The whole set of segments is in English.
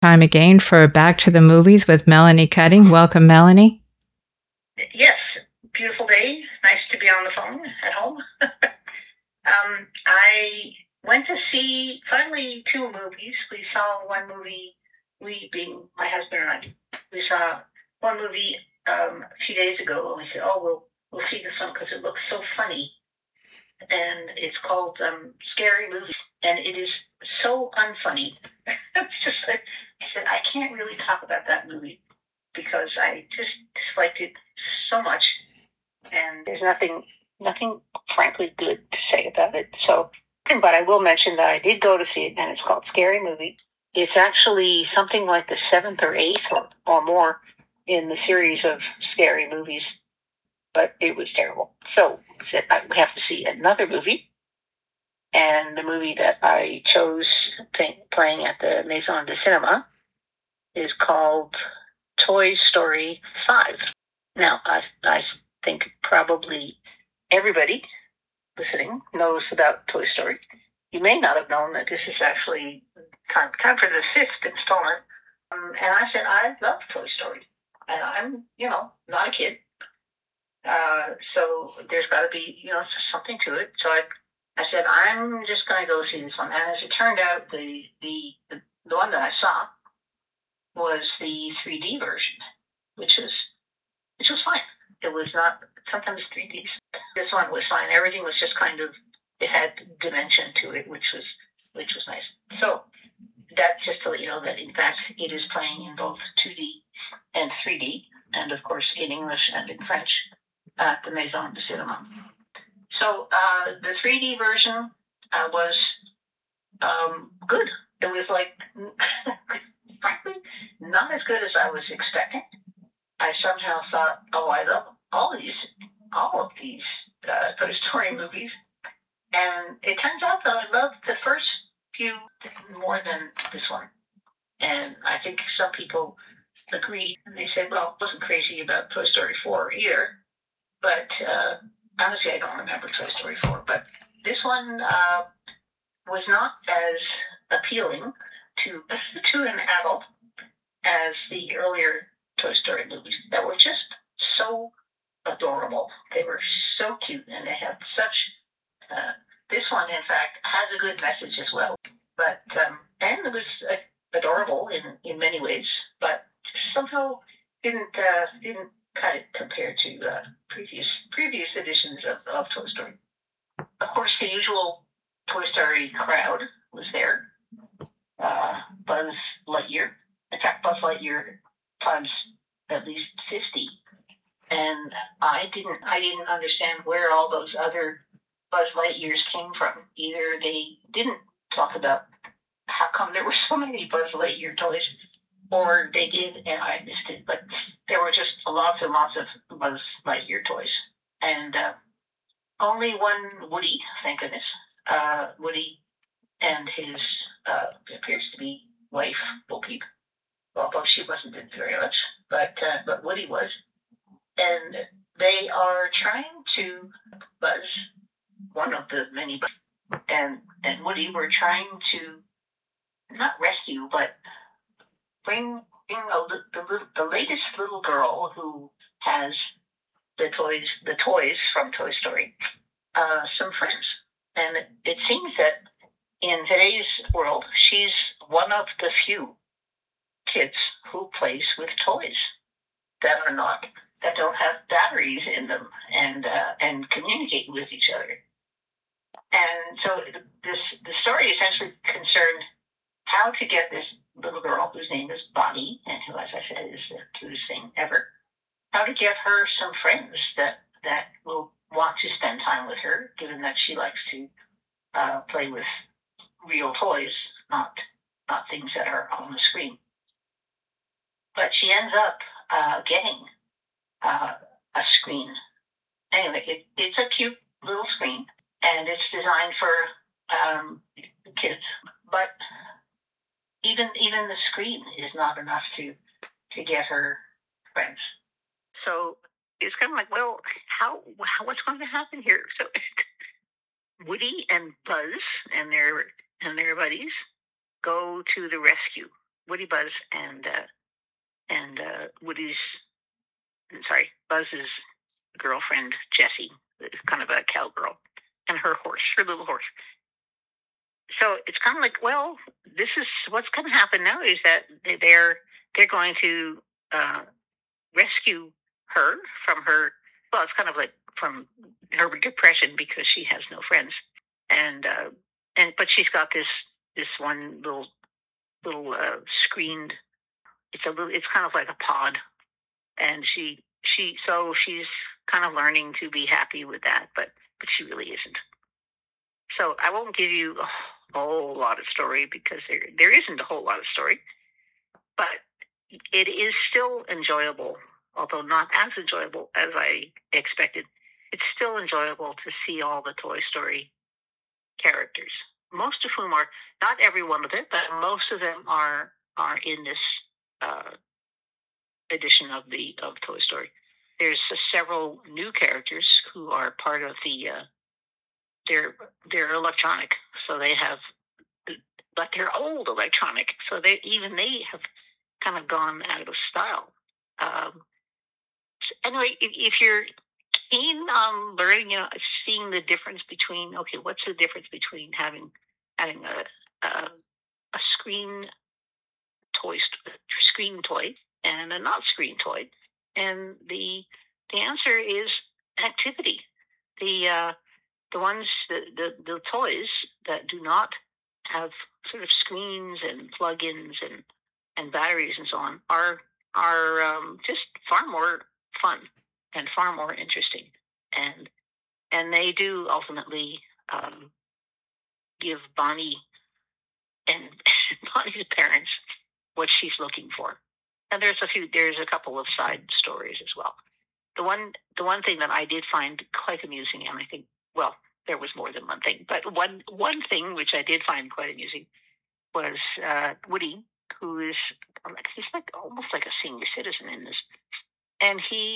Time again for Back to the Movies with Melanie Cutting. Welcome, Melanie. Yes, beautiful day. Nice to be on the phone at home. I went to see finally two movies. We saw one movie, we being my husband and I, we saw one movie a few days ago, and we said, "Oh, we'll see this one because it looks so funny." And it's called Scary Movie, and it is so unfunny. It's just like I said, I can't really talk about that movie because I just disliked it so much, and there's nothing frankly good to say about it. So, but I will mention that I did go to see it, and it's called Scary Movie. It's actually something like the seventh or eighth or more in the series of scary movies, but it was terrible. So I have to see another movie, and the movie that I chose playing at the Maison de Cinema is called Toy Story 5. Now, I think probably everybody listening knows about Toy Story. You may not have known that this is actually time for the fifth installment. And I said, I love Toy Story. And I'm, not a kid. So there's got to be, something to it. So I said, I'm just going to go see this one. And as it turned out, the one that I saw was the 3D version, which was fine. It was not, sometimes 3D. This one was fine. Everything was just kind of, it had dimension to it, which was nice. So that's just to let you know that in fact it is playing in both 2D and 3D, and of course in English and in French at the Maison de Cinema. So the 3D version was good. It was like, frankly, not as good as I was expecting. I somehow thought, oh, I love all of these Toy Story movies. And it turns out that I loved the first few more than this one. And I think some people agreed, and they said, well, I wasn't crazy about Toy Story 4 either. But honestly, I don't remember Toy Story 4. But this one was not as appealing to an adult as the earlier Toy Story movies that were just so adorable. They were so cute, and they had such. This one, in fact, has a good message as well. But and it was adorable in many ways, but somehow didn't cut it compared to previous editions of Toy Story. Of course, the usual Toy Story crowd was there. Buzz Lightyear. In fact, Buzz Lightyear times at least 50. And I didn't understand where all those other Buzz Lightyears came from. Either they didn't talk about how come there were so many Buzz Lightyear toys, or they did and I missed it. But there were just lots and lots of Buzz Lightyear toys. And only one Woody, thank goodness. Woody and his appears to be wife, Bo Peep, although she wasn't in very much, but Woody was. And they are trying to Buzz, one of the many Buzz, and Woody were trying to not rescue, but bring the latest little girl who has the toys from Toy Story, some friends. And it seems that in today's world, she's one of the few kids who plays with toys that don't have batteries in them and communicate with each other. And so the story essentially concerned how to get this little girl, whose name is Bonnie, and who, as I said, is the cutest thing ever, how to get her some friends that will want to spend time with her, given that she likes to play with real toys, not things that are on the screen. But she ends up getting a screen. Anyway, it's a cute little screen, and it's designed for kids. But even the screen is not enough to get her friends. So it's kind of like, well, what's going to happen here? So Woody and Buzz and their buddies go to the rescue Buzz, and Buzz's girlfriend Jessie is kind of a cowgirl, and her little horse. So it's kind of like, well, this is what's going to happen now is that they're going to rescue her from her. Well, it's kind of like from her depression because she has no friends, and but she's got this one little screened. It's kind of like a pod, and she's kind of learning to be happy with that, but she really isn't. So I won't give you a whole lot of story because there isn't a whole lot of story, but it is still enjoyable, although not as enjoyable as I expected. It's still enjoyable to see all the Toy Story characters, most of whom are, not every one of them, but most of them are in this edition of Toy Story. There's several new characters who are part of the they're electronic, so they have, but they're old electronic, so they have kind of gone out of style. Anyway, if you're keen on learning, seeing the difference between, okay, what's the difference between having a screen toy and a not screen toy, and the answer is activity. The ones the toys that do not have sort of screens and plugins and batteries and so on are just far more fun and far more interesting, and they do ultimately give Bonnie and Bonnie's parents what she's looking for. And there's a couple of side stories as well. The one thing that I did find quite amusing, and I think, well, there was more than one thing, but one thing which I did find quite amusing was Woody, who is, he's like almost like a senior citizen in this, and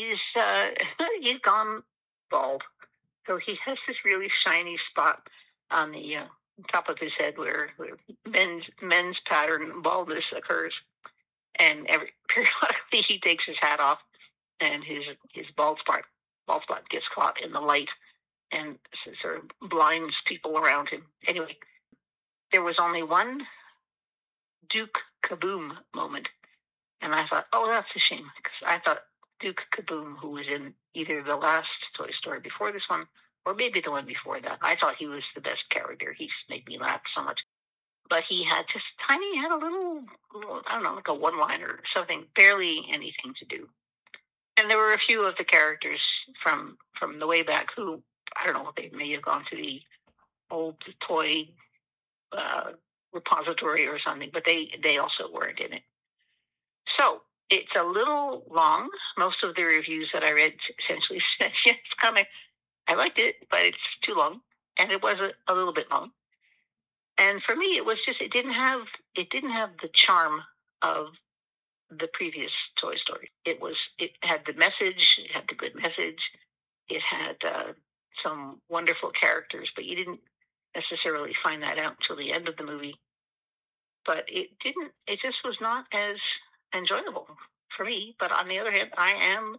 he's gone bald, so he has this really shiny spot on the top of his head where men's pattern baldness occurs, and periodically he takes his hat off, and his bald spot gets caught in the light and sort of blinds people around him. Anyway, there was only one Duke Kaboom moment, and I thought, oh, that's a shame, because I thought Duke Kaboom, who was in either the last Toy Story before this one, or maybe the one before that, I thought he was the best character. He made me laugh so much. But he had a little, I don't know, like a one-liner or something, barely anything to do. And there were a few of the characters from the way back who, I don't know, they may have gone to the old toy repository or something, but they also weren't in it. So it's a little long. Most of the reviews that I read essentially said, yeah, it's kind of, I liked it, but it's too long, and it was a little bit long. And for me, it was just, it didn't have the charm of the previous Toy Story. It had the message, it had the good message, it had some wonderful characters, but you didn't necessarily find that out until the end of the movie. But it just was not as enjoyable for me. But on the other hand, I am,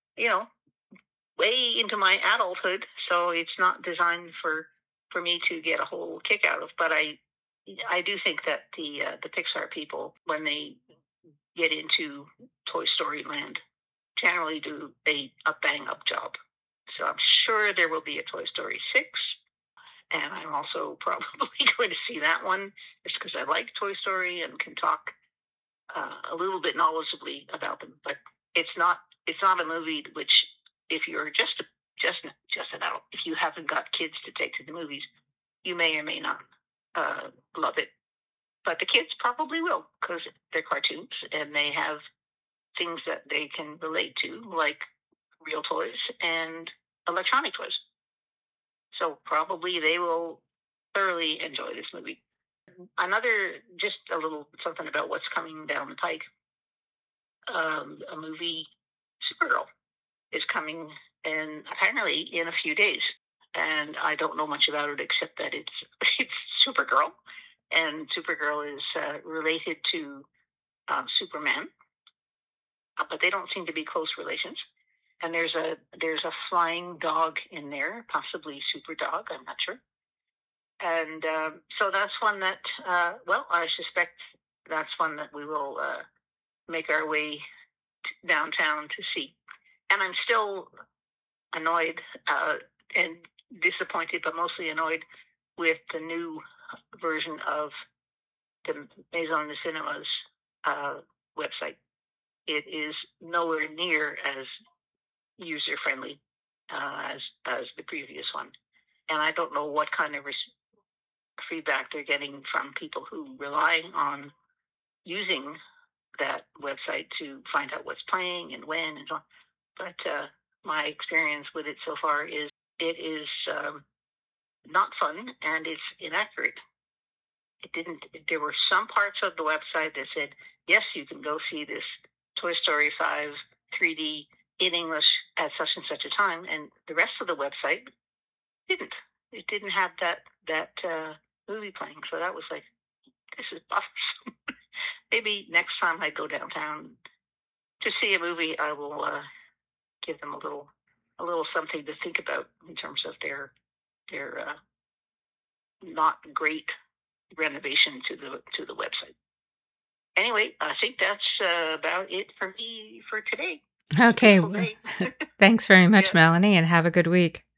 way into my adulthood, so it's not designed for me to get a whole kick out of. But I do think that the Pixar people, when they get into Toy Story land, generally do a bang up job. So I'm sure there will be a Toy Story 6, and I'm also probably going to see that one just because I like Toy Story and can talk a little bit knowledgeably about them. But it's not a movie which, if you're just an adult, if you haven't got kids to take to the movies, you may or may not love it. But the kids probably will, because they're cartoons and they have things that they can relate to, like real toys and electronic toys. So probably they will thoroughly enjoy this movie. Just a little something about what's coming down the pike. A movie, Supergirl, is coming apparently in a few days. And I don't know much about it except that it's Supergirl. And Supergirl is related to Superman, but they don't seem to be close relations. And there's a flying dog in there, possibly Super Dog. I'm not sure. And so that's one that, well, I suspect that's one that we will make our way downtown to see. And I'm still annoyed and disappointed, but mostly annoyed with the new version of the Maison de Cinema's website. It is nowhere near as user friendly as the previous one, and I don't know what kind of feedback they're getting from people who rely on using that website to find out what's playing and when and so on. But my experience with it so far is it is not fun and it's inaccurate. It didn't. There were some parts of the website that said, yes, you can go see this Toy Story 5 3D in English at such and such a time, and the rest of the website didn't. It didn't have that movie playing. So that was like, this is bothersome. Maybe next time I go downtown to see a movie, I will give them a little something to think about in terms of their not great renovation to the website. Anyway, I think that's about it for me for today. Okay. Thanks very much, Melanie, and have a good week.